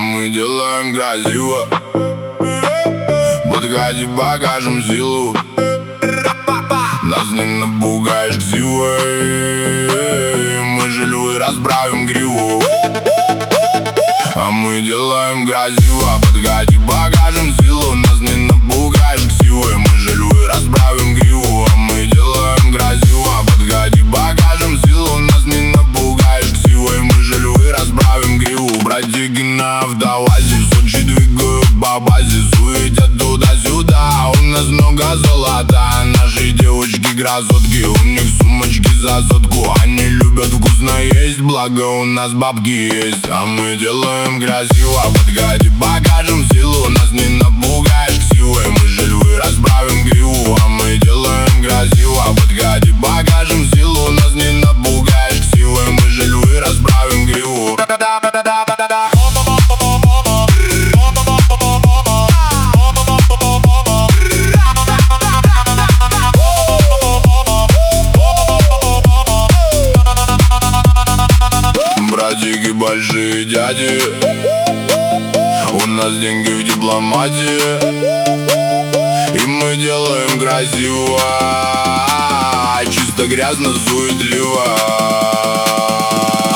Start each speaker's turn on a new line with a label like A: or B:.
A: мы делаем красиво. Подходи, покажем силу. Нас не напугаешь силой. Мы же львы, расправим гриву. А мы делаем красиво. Подходи, покажем силу. Нас не напугаешь силой. Мы же львы, расправим гриву. А мы делаем красиво. Подходи, покажем силу. Нас не напугаешь силой. Мы же львы, расправим гриву. Братики на автовазе, Сочи двигают по базе, суетят туда-сюда. У нас много золота, наши девочки красотки. У них сумочки за сотку, они любят вкусно есть. Благо у нас бабки есть, а мы делаем красиво. Подходи, покажем силу. Нас не напугаешь силой. Мы же львы, расправим гриву. А мы делаем красиво. Подходи, покажем силу. Нас не напугаешь силой. Мы же львы, расправим гриву. Братики большие дяди, у нас деньги в дипломатии, и мы делаем красиво, чисто грязно, суетливо.